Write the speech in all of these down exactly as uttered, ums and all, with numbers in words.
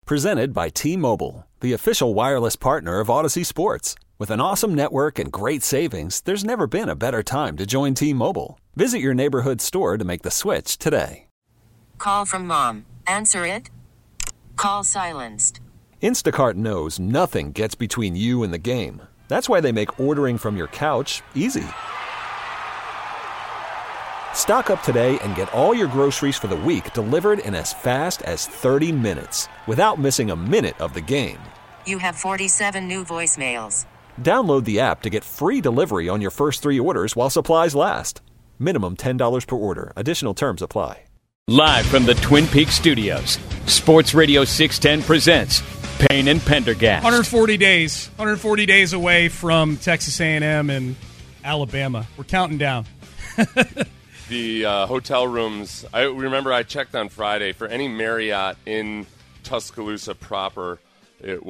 Presented by T-Mobile, the official wireless partner of Odyssey Sports. With an awesome network and great savings, there's never been a better time to join T-Mobile. Visit your neighborhood store to make the switch today. Call from mom. Answer it. Call silenced. Instacart knows nothing gets between you and the game. That's why they make ordering from your couch easy. Stock up today and get all your groceries for the week delivered in as fast as thirty minutes without missing a minute of the game. You have forty-seven new voicemails. Download the app to get free delivery on your first three orders while supplies last. Minimum ten dollars per order. Additional terms apply. Live from the Twin Peaks studios, Sports Radio six ten presents Payne and Pendergast. one hundred forty days. one hundred forty days away from Texas A and M and Alabama. We're counting down. The uh, hotel rooms, I remember I checked on Friday. For any Marriott in Tuscaloosa proper, it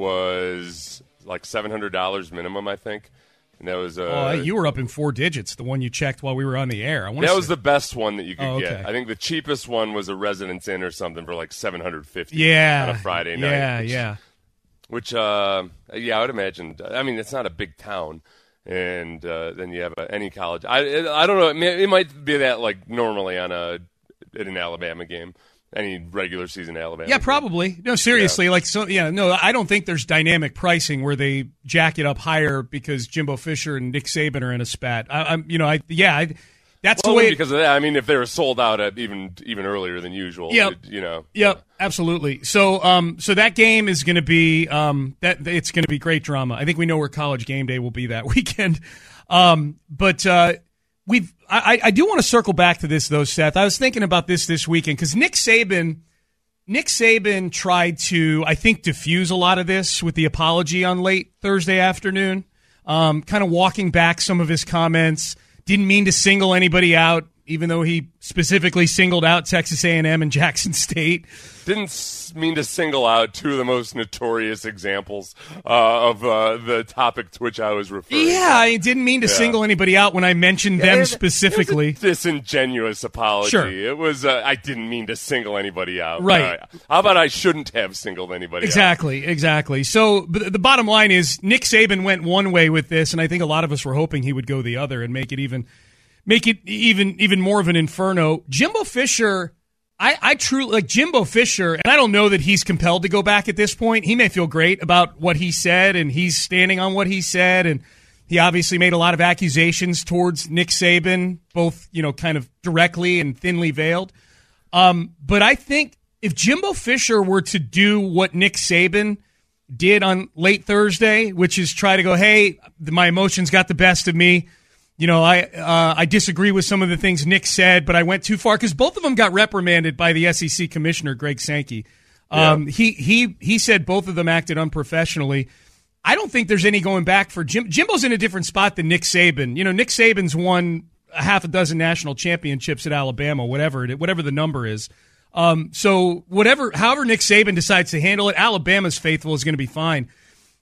was like seven hundred dollars minimum, I think. And that was uh, oh, you were up in four digits, the one you checked while we were on the air. I That say. was the best one that you could oh, okay. get. I think the cheapest one was a Residence Inn or something for like seven hundred fifty dollars yeah, on a Friday night. Yeah, which, yeah. Which, uh, yeah, I would imagine. I mean, it's not a big town. And uh, then you have uh, any college. I I don't know. It, may, it might be that like normally on a at an Alabama game, any regular season Alabama. Yeah, game. probably. No, seriously. Yeah. Like so. Yeah, no. I don't think there's dynamic pricing where they jack it up higher because Jimbo Fisher and Nick Saban are in a spat. I, I'm, you know, I yeah. I, That's well, the way. It, because of that, I mean, if they were sold out at even even earlier than usual, yep. it, you know. Yep, absolutely. So, um, so that game is going to be um, that it's going to be great drama. I think we know where College Game Day will be that weekend. Um, but uh, we've. I, I do want to circle back to this though, Seth. I was thinking about this this weekend because Nick Saban. Nick Saban tried to, I think, diffuse a lot of this with the apology on late Thursday afternoon, um, kind of walking back some of his comments. Didn't mean to single anybody out, even though he specifically singled out Texas A and M and Jackson State. Didn't mean to single out two of the most notorious examples uh, of uh, the topic to which I was referring Yeah, to. I didn't mean to yeah. single anybody out when I mentioned yeah, them it, specifically. It was a disingenuous apology. Sure. It was, uh, I didn't mean to single anybody out. Right. Uh, how about I shouldn't have singled anybody exactly, out? Exactly, exactly. So but the bottom line is Nick Saban went one way with this, and I think a lot of us were hoping he would go the other and make it even make it even even more of an inferno. Jimbo Fisher... I, I truly like Jimbo Fisher, and I don't know that he's compelled to go back at this point. He may feel great about what he said, and he's standing on what he said, and he obviously made a lot of accusations towards Nick Saban, both you know, kind of directly and thinly veiled. Um, but I think if Jimbo Fisher were to do what Nick Saban did on late Thursday, which is try to go, hey, my emotions got the best of me. You know, I uh, I disagree with some of the things Nick said, but I went too far because both of them got reprimanded by the S E C commissioner, Greg Sankey. Um, yeah. He he he said both of them acted unprofessionally. I don't think there's any going back for Jim. Jimbo's in a different spot than Nick Saban. You know, Nick Saban's won a half a dozen national championships at Alabama, whatever it, whatever the number is. Um, so whatever, however Nick Saban decides to handle it, Alabama's faithful is going to be fine.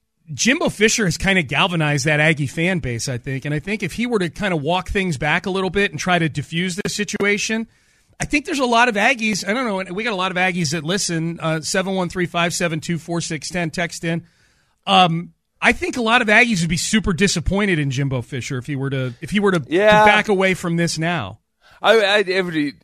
Jimbo Fisher has kind of galvanized that Aggie fan base, I think. And I think if he were to kind of walk things back a little bit and try to diffuse this situation, I think there's a lot of Aggies. I don't know. We got a lot of Aggies that listen. Uh, seven one three, five seven two, four six one zero, text in. Um, I think a lot of Aggies would be super disappointed in Jimbo Fisher if he were to if he were to, yeah. to back away from this now. I, I it would be,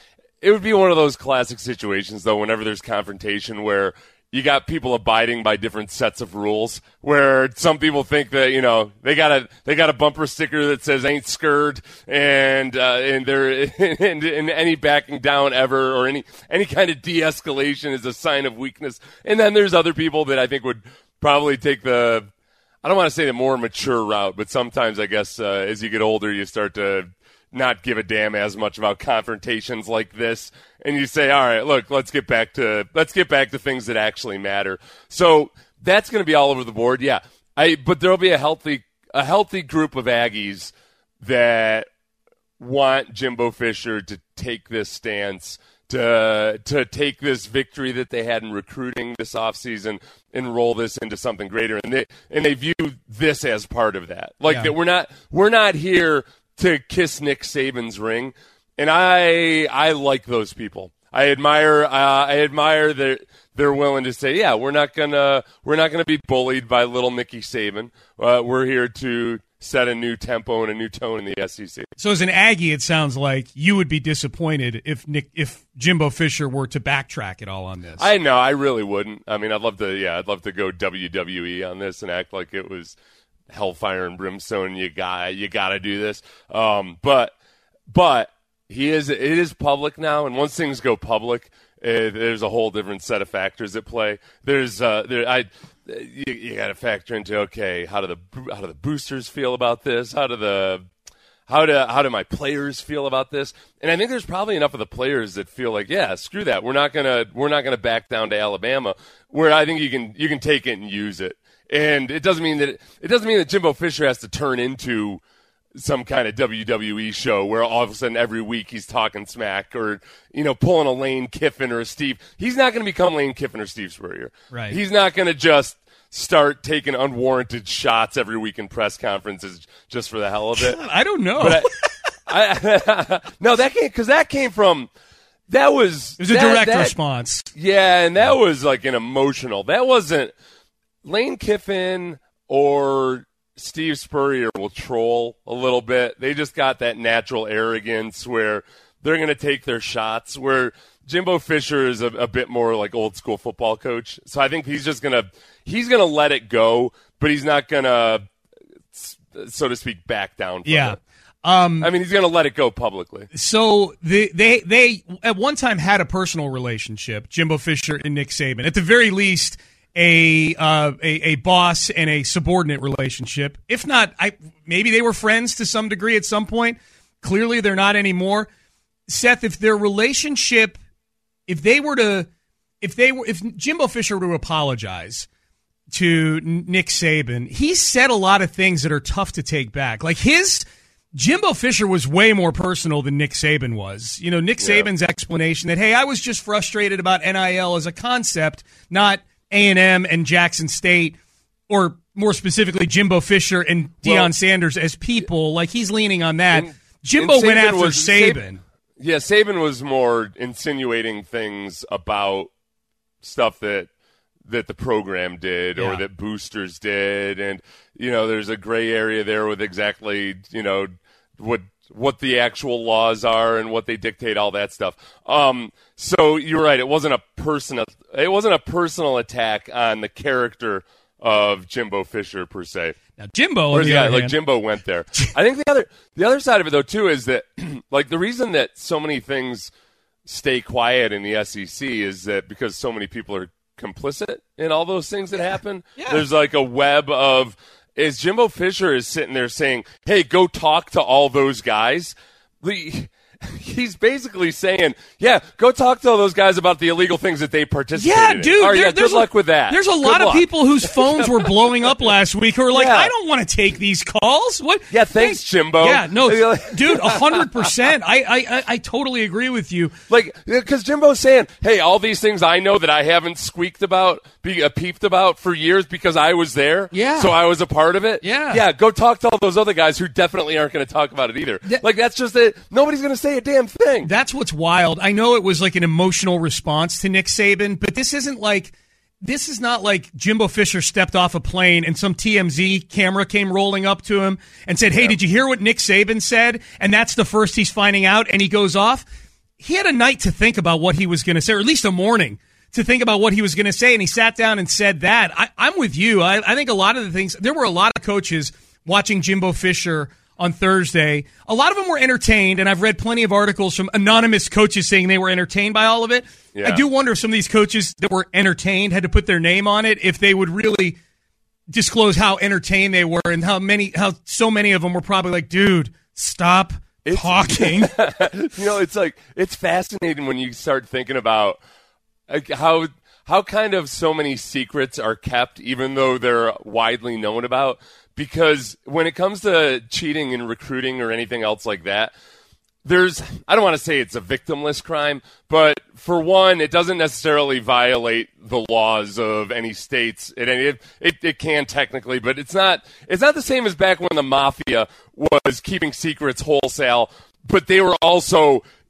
it would be one of those classic situations, though, whenever there's confrontation where you got people abiding by different sets of rules, where some people think that, you know, they got a they got a bumper sticker that says "ain't scared," and uh, and they're and, and any backing down ever or any any kind of de-escalation is a sign of weakness. And then there's other people that I think would probably take the, I don't want to say the more mature route, but sometimes I guess uh, as you get older, you start to not give a damn as much about confrontations like this, and you say, all right, look, let's get back to let's get back to things that actually matter. So that's going to be all over the board, yeah. I but there'll be a healthy a healthy group of Aggies that want Jimbo Fisher to take this stance, to to take this victory that they had in recruiting this offseason and roll this into something greater, and they and they view this as part of that. Like yeah. that we're not we're not here to kiss Nick Saban's ring, and I I like those people. I admire. Uh, I admire that they're willing to say, yeah, we're not gonna we're not gonna be bullied by little Nicky Saban. Uh, we're here to set a new tempo and a new tone in the S E C. So as an Aggie, it sounds like you would be disappointed if Nick, if Jimbo Fisher were to backtrack at all on this. I know, I really wouldn't. I mean, I'd love to. Yeah, I'd love to go W W E on this and act like it was hellfire and brimstone. You got you got to do this. Um, but but he is. It is public now, and once things go public, uh, there's a whole different set of factors at play. There's uh, there I. You, you got to factor into, okay, how do the how do the boosters feel about this? How do the how do how do my players feel about this? And I think there's probably enough of the players that feel like, yeah, screw that. We're not gonna we're not gonna back down to Alabama. Where I think you can you can take it and use it. And it doesn't mean that it, it doesn't mean that Jimbo Fisher has to turn into some kind of W W E show where all of a sudden every week he's talking smack or, you know, pulling a Lane Kiffin or a Steve. He's not going to become Lane Kiffin or Steve Spurrier. Right. He's not going to just start taking unwarranted shots every week in press conferences just for the hell of it. I don't know. But I, I, no, that came because that came from that was it was a that, direct that, response. Yeah, and that was like an emotional. That wasn't Lane Kiffin or Steve Spurrier will troll a little bit. They just got that natural arrogance where they're going to take their shots, where Jimbo Fisher is a, a bit more like old school football coach. So I think he's just going to he's going to let it go, but he's not going to, so to speak, back down from yeah. it. Um, I mean, he's going to let it go publicly. So they, they they at one time had a personal relationship, Jimbo Fisher and Nick Saban. At the very least, a uh, a, a boss and a subordinate relationship. If not, I maybe they were friends to some degree at some point. Clearly, they're not anymore. Seth, if their relationship, if they were to, if they were, if Jimbo Fisher were to apologize to Nick Saban, he said a lot of things that are tough to take back. Like his. Jimbo Fisher was way more personal than Nick Saban was. You know, Nick Saban's yeah. explanation that, hey, I was just frustrated about N I L as a concept, not A and M and Jackson State, or more specifically, Jimbo Fisher and Deion well, Sanders as people. Like, he's leaning on that. And, Jimbo and went after was, Saban. Saban. Yeah, Saban was more insinuating things about stuff that that the program did yeah. or that boosters did. And, you know, there's a gray area there with exactly, you know, what what the actual laws are and what they dictate, all that stuff. Um, so you're right. It wasn't a personal. It wasn't a personal attack on the character of Jimbo Fisher per se. Now Jimbo, or, on the yeah, other like hand. Jimbo went there. I think the other the other side of it though too is that like the reason that so many things stay quiet in the S E C is that because so many people are complicit in all those things that happen. Yeah. There's like a web of. Is Jimbo Fisher is sitting there saying, hey, go talk to all those guys. He's basically saying, yeah, go talk to all those guys about the illegal things that they participated yeah, in. dude, Right, there, yeah, there's good luck a, with that. There's a good lot luck. of people whose phones were blowing up last week who are like, yeah. I don't want to take these calls. What? Yeah, thanks, Jimbo. Yeah, no, dude, one hundred percent. I, I, I totally agree with you. Like, because Jimbo's saying, hey, all these things I know that I haven't squeaked about, be, uh, peeped about for years because I was there. Yeah. So I was a part of it. Yeah. Yeah, go talk to all those other guys who definitely aren't going to talk about it either. That, like, that's just it. Nobody's going to say a damn thing. That's what's wild. I know it was like an emotional response to Nick Saban, but this isn't like this is not like Jimbo Fisher stepped off a plane and some T M Z camera came rolling up to him and said, hey, yeah. did you hear what Nick Saban said? And that's the first he's finding out, and he goes off. He had a night to think about what he was going to say, or at least a morning to think about what he was going to say, and he sat down and said that. I, I'm with you. I, I think a lot of the things, there were a lot of coaches watching Jimbo Fisher on Thursday. A lot of them were entertained, and I've read plenty of articles from anonymous coaches saying they were entertained by all of it. Yeah. I do wonder if some of these coaches that were entertained had to put their name on it, if they would really disclose how entertained they were and how many, how so many of them were probably like, dude, stop it's, talking. You know, it's like, it's fascinating when you start thinking about like how how kind of so many secrets are kept, even though they're widely known about. Because when it comes to cheating and recruiting or anything else like that, there's, I don't want to say it's a victimless crime, but for one, it doesn't necessarily violate the laws of any states. It, it, it, it can technically, but it's not, it's not the same as back when the mafia was keeping secrets wholesale, but they were also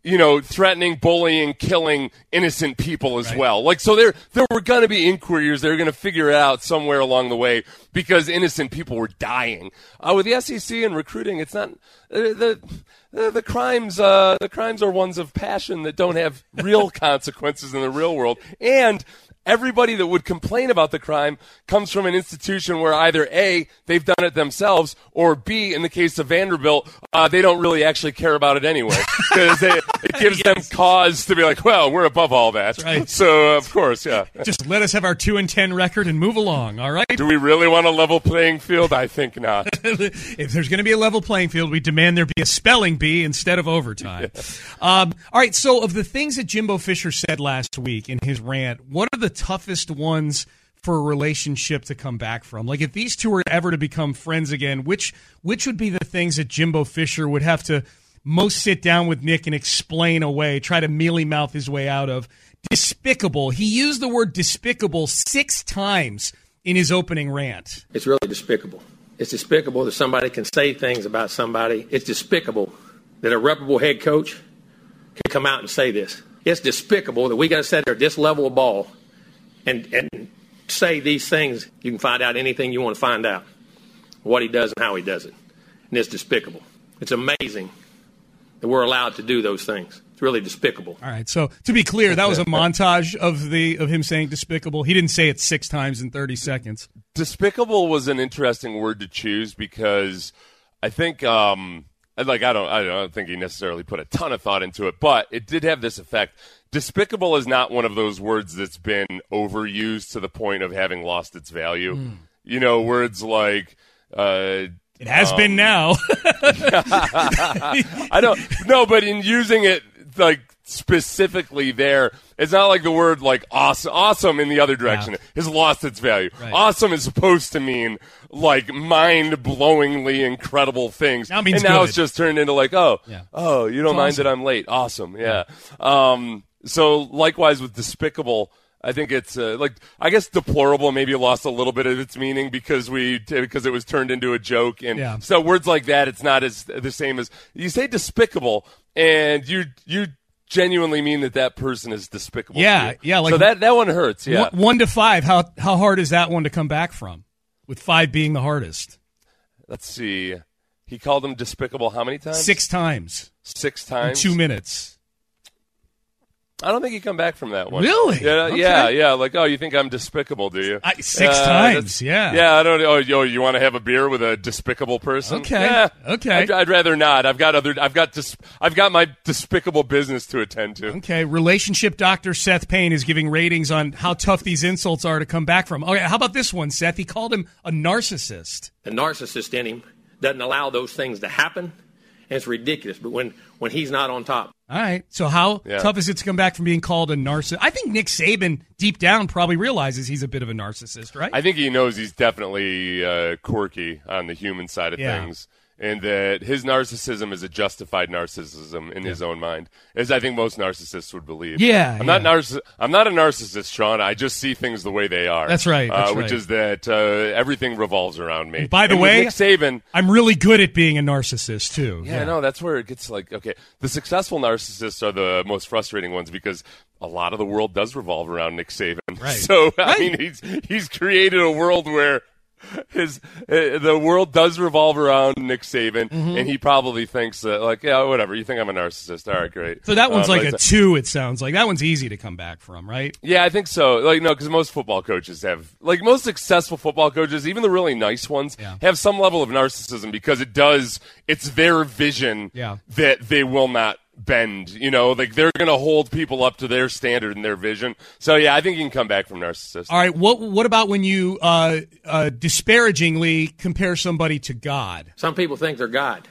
you know, threatening, bullying, killing innocent people as right. well. Like, so there, there were going to be inquiries. They were going to figure it out somewhere along the way because innocent people were dying. Uh, with the S E C and recruiting, it's not uh, the the, the crimes. Uh, the crimes are ones of passion that don't have real consequences in the real world, and everybody that would complain about the crime comes from an institution where either A, they've done it themselves, or B, in the case of Vanderbilt, uh, they don't really actually care about it anyway. Because it gives yes. them cause to be like, well, we're above all that. That's right. So, uh, of course, yeah. Just let us have our two and ten record and move along, all right? Do we really want a level playing field? I think not. If there's going to be a level playing field, we demand there be a spelling bee instead of overtime. Yeah. Um, all right, so of the things that Jimbo Fisher said last week in his rant, what are the toughest ones for a relationship to come back from? Like, if these two were ever to become friends again, which which would be the things that Jimbo Fisher would have to most sit down with Nick and explain away, try to mealy-mouth his way out of? Despicable. He used the word despicable six times in his opening rant. It's really despicable. It's despicable that somebody can say things about somebody. It's despicable that a reputable head coach can come out and say this. It's despicable that we got to sit there at this level of ball and, and say these things. You can find out anything you want to find out, what he does and how he does it. And it's despicable. It's amazing that we're allowed to do those things. It's really despicable. All right, so to be clear, that was a montage of the of him saying despicable. He didn't say it six times in thirty seconds. Despicable was an interesting word to choose because I think um, – Like I don't, I don't think he necessarily put a ton of thought into it, but it did have this effect. Despicable is not one of those words that's been overused to the point of having lost its value. Mm. You know, words like uh, it has um, been now. I don't no, but in using it like specifically there, it's not like the word like awesome, awesome in the other direction. Yeah. Has lost its value. Right. Awesome is supposed to mean like mind-blowingly incredible things. Now it means and now good. It's just turned into like, oh, yeah. oh, you don't it's mind awesome. that I'm late. Awesome, yeah. yeah. Um, so likewise with despicable, I think it's uh, like I guess deplorable maybe lost a little bit of its meaning because we because it was turned into a joke, and yeah. so words like that it's not as the same as you say despicable, and you you. genuinely mean that that person is despicable. Yeah, yeah. Like so that, that one hurts. Yeah, one, one to five. How how hard is that one to come back from? With five being the hardest. Let's see. He called him despicable how many times? Six times. Six times. In two minutes. I don't think you come back from that one. Really? Yeah, okay. yeah, yeah. Like, oh, you think I'm despicable, do you? I, six uh, times, yeah. Yeah, I don't. Oh, yo, you want to have a beer with a despicable person? Okay, yeah, okay. I'd, I'd rather not. I've got other. I've got. Dis, I've got my despicable business to attend to. Okay. Relationship doctor Seth Payne is giving ratings on how tough these insults are to come back from. Okay, how about this one, Seth? He called him a narcissist. The narcissist in him doesn't allow those things to happen, and it's ridiculous. But when when he's not on top. All right. So how yeah. tough is it to come back from being called a narcissist? I think Nick Saban, deep down, probably realizes he's a bit of a narcissist, right? I think he knows he's definitely uh, quirky on the human side of yeah. things, and that his narcissism is a justified narcissism in yeah. his own mind, as I think most narcissists would believe. Yeah, I'm yeah. not narciss- I'm not a narcissist, Sean. I just see things the way they are. That's right. That's uh, which right. is that uh, everything revolves around me. And by the and way, Nick Saban, I'm really good at being a narcissist too. Yeah, yeah, no, that's where it gets like okay. The successful narcissists are the most frustrating ones because a lot of the world does revolve around Nick Saban. Right. So I right. mean, he's he's created a world where. His uh, the world does revolve around Nick Saban, mm-hmm. and he probably thinks that, like, yeah, whatever. You think I'm a narcissist? All right, great. So that one's um, like a two. It sounds like that one's easy to come back from, right? Yeah, I think so. Like, no, because most football coaches have, like, most successful football coaches, even the really nice ones, yeah. have some level of narcissism because it does. It's their vision yeah. that they will not bend, you know, like they're going to hold people up to their standard and their vision. So yeah, I think you can come back from narcissist. All right, what what about when you uh, uh, disparagingly compare somebody to God? Some people think they're God.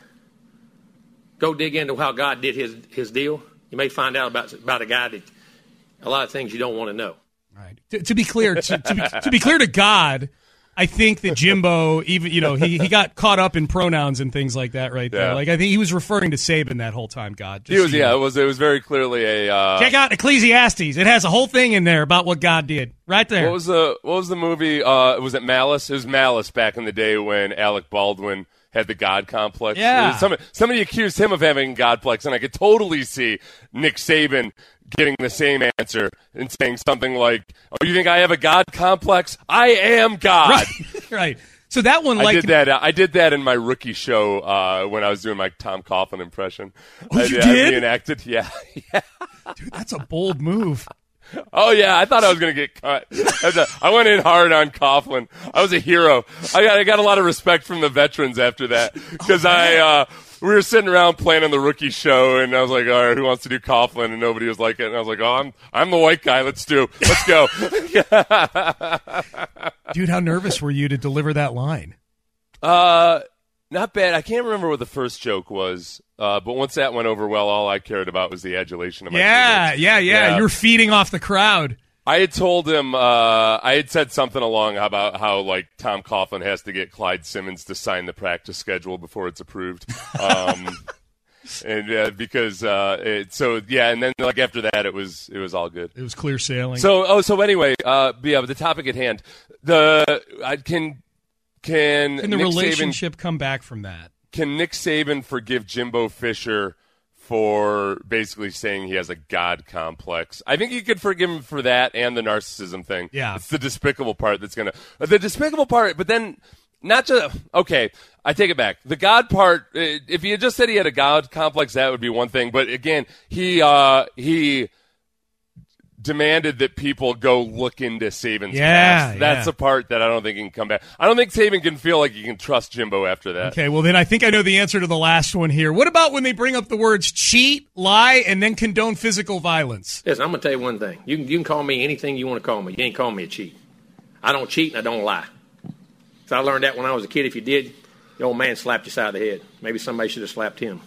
Go dig into how God did his his deal. You may find out about about a guy that a lot of things you don't want to know. All right. To, to be clear, to, to, be, to be clear to God, I think that Jimbo, even you know, he, he got caught up in pronouns and things like that, right there. Yeah. Like I think he was referring to Saban that whole time. God, just he was, so yeah, know. it was, it was very clearly a. Uh, Check out Ecclesiastes. It has a whole thing in there about what God did, right there. What was the What was the movie? Uh, was it Malice? It was Malice back in the day when Alec Baldwin had the God complex. Yeah. Somebody, somebody accused him of having Godplex, and I could totally see Nick Saban getting the same answer and saying something like, "Oh, you think I have a God complex? I am God." Right. Right. So that one, like I did that. Uh, I did that in my rookie show uh, when I was doing my Tom Coughlin impression. Oh, I, you I did? reenacted. Yeah. yeah. Dude, that's a bold move. Oh yeah, I thought I was gonna get cut. I went in hard on Coughlin. I was a hero. I got I got a lot of respect from the veterans after that because oh, I uh, we were sitting around playing on the rookie show, and I was like, all right, who wants to do Coughlin? And nobody was like it. And I was like, oh, I'm I'm the white guy. Let's do. Let's go. Dude, how nervous were you to deliver that line? Uh, not bad. I can't remember what the first joke was. Uh, but once that went over well, all I cared about was the adulation of my yeah, teammates. Yeah, yeah, yeah. You were feeding off the crowd. I had told him, uh, I had said something along about how, like, Tom Coughlin has to get Clyde Simmons to sign the practice schedule before it's approved. Um, and uh, because, uh, it, so, yeah, and then, like, after that, it was it was all good. It was clear sailing. So, oh, so anyway, uh, yeah, the topic at hand. The, I can, can, Can the Nick relationship Saban, come back from that? Can Nick Saban forgive Jimbo Fisher for basically saying he has a God complex? I think you could forgive him for that and the narcissism thing. Yeah. It's the despicable part that's going to – the despicable part, but then not just – okay, I take it back. The God part, if he had just said he had a God complex, that would be one thing. But, again, he uh, he – demanded that people go look into Saban's yeah, past. That's yeah. the part that I don't think he can come back. I don't think Saban can feel like he can trust Jimbo after that. Okay, well then I think I know the answer to the last one here. What about when they bring up the words cheat, lie, and then condone physical violence? Yes, I'm going to tell you one thing. You can, you can call me anything you want to call me. You ain't call me a cheat. I don't cheat and I don't lie. So I learned that when I was a kid. If you did, the old man slapped you side of the head. Maybe somebody should have slapped him.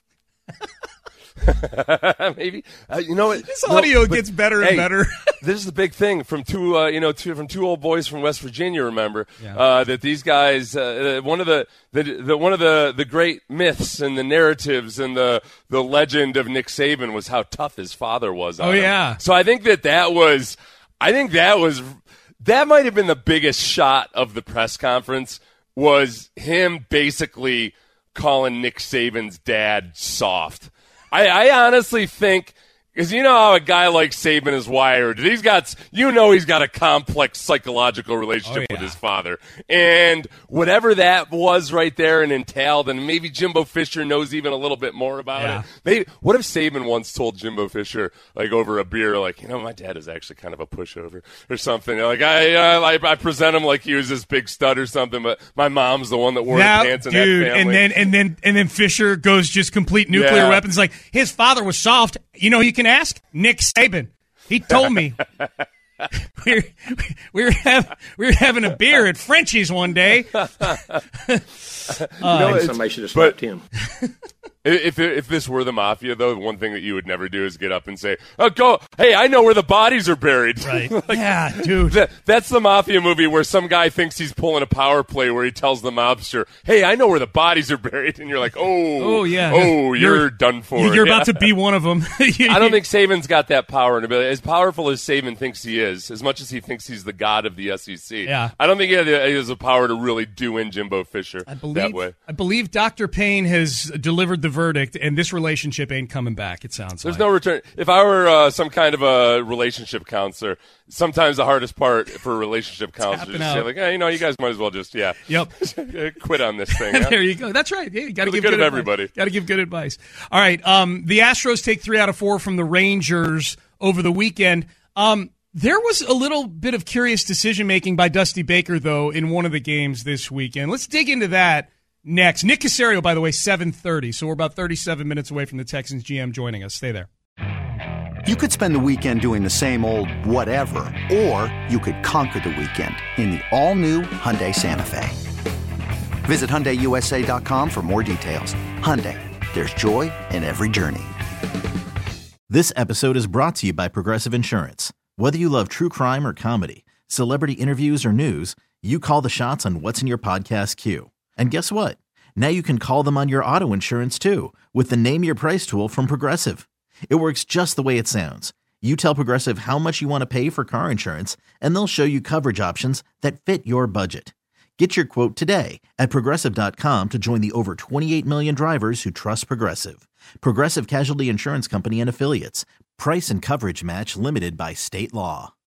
Maybe uh, you know what? This audio no, but, gets better and hey, better. This is the big thing from two, uh, you know, two, from two old boys from West Virginia. Remember yeah. uh, that these guys, uh, one of the, the, the one of the, the great myths and the narratives and the the legend of Nick Saban was how tough his father was on oh him. yeah. So I think that that was, I think that was, that might have been the biggest shot of the press conference was him basically calling Nick Saban's dad soft. I, I honestly think, because you know how a guy like Saban is wired. He's got, you know, he's got a complex psychological relationship oh, yeah. with his father, and whatever that was right there and entailed, and maybe Jimbo Fisher knows even a little bit more about yeah. it. Maybe what if Saban once told Jimbo Fisher, like over a beer, like, you know, my dad is actually kind of a pushover or something. Like I, uh, I, I present him like he was this big stud or something, but my mom's the one that wore now, the pants in dude, that family. And then and then and then Fisher goes just complete nuclear yeah. weapons. Like his father was soft. You know, you can ask Nick Saban. He told me we were we were, have, we were having a beer at Frenchie's one day. uh, no, somebody should have slapped him. If if this were the mafia, though, one thing that you would never do is get up and say, "Oh, go! Hey, I know where the bodies are buried." Right? like, yeah, dude. That, that's the mafia movie where some guy thinks he's pulling a power play, where he tells the mobster, "Hey, I know where the bodies are buried," and you're like, "Oh, oh yeah, oh, you're, you're done for." You're yeah. about to be one of them. I don't think Saban's got that power and ability. As powerful as Saban thinks he is, as much as he thinks he's the god of the S E C, yeah. I don't think he has the power to really do in Jimbo Fisher I believe, that way. I believe Doctor Payne has delivered the verdict, and this relationship ain't coming back, it sounds There's like. no return. If I were uh, some kind of a relationship counselor, sometimes the hardest part for a relationship counselor is to say, like, hey, you know, you guys might as well just, yeah, yep, quit on this thing. Huh? There you go. That's right. Yeah, you got to give good good of advice. everybody. Got to give good advice. All right. Um, the Astros take three out of four from the Rangers over the weekend. Um, there was a little bit of curious decision-making by Dusty Baker, though, in one of the games this weekend. Let's dig into that next. Nick Caserio, by the way, seven thirty, so we're about thirty-seven minutes away from the Texans G M joining us. Stay there. You could spend the weekend doing the same old whatever, or you could conquer the weekend in the all-new Hyundai Santa Fe. Visit Hyundai U S A dot com for more details. Hyundai, there's joy in every journey. This episode is brought to you by Progressive Insurance. Whether you love true crime or comedy, celebrity interviews or news, you call the shots on what's in your podcast queue. And guess what? Now you can call them on your auto insurance too with the Name Your Price tool from Progressive. It works just the way it sounds. You tell Progressive how much you want to pay for car insurance, and they'll show you coverage options that fit your budget. Get your quote today at Progressive dot com to join the over twenty-eight million drivers who trust Progressive. Progressive Casualty Insurance Company and Affiliates. Price and coverage match limited by state law.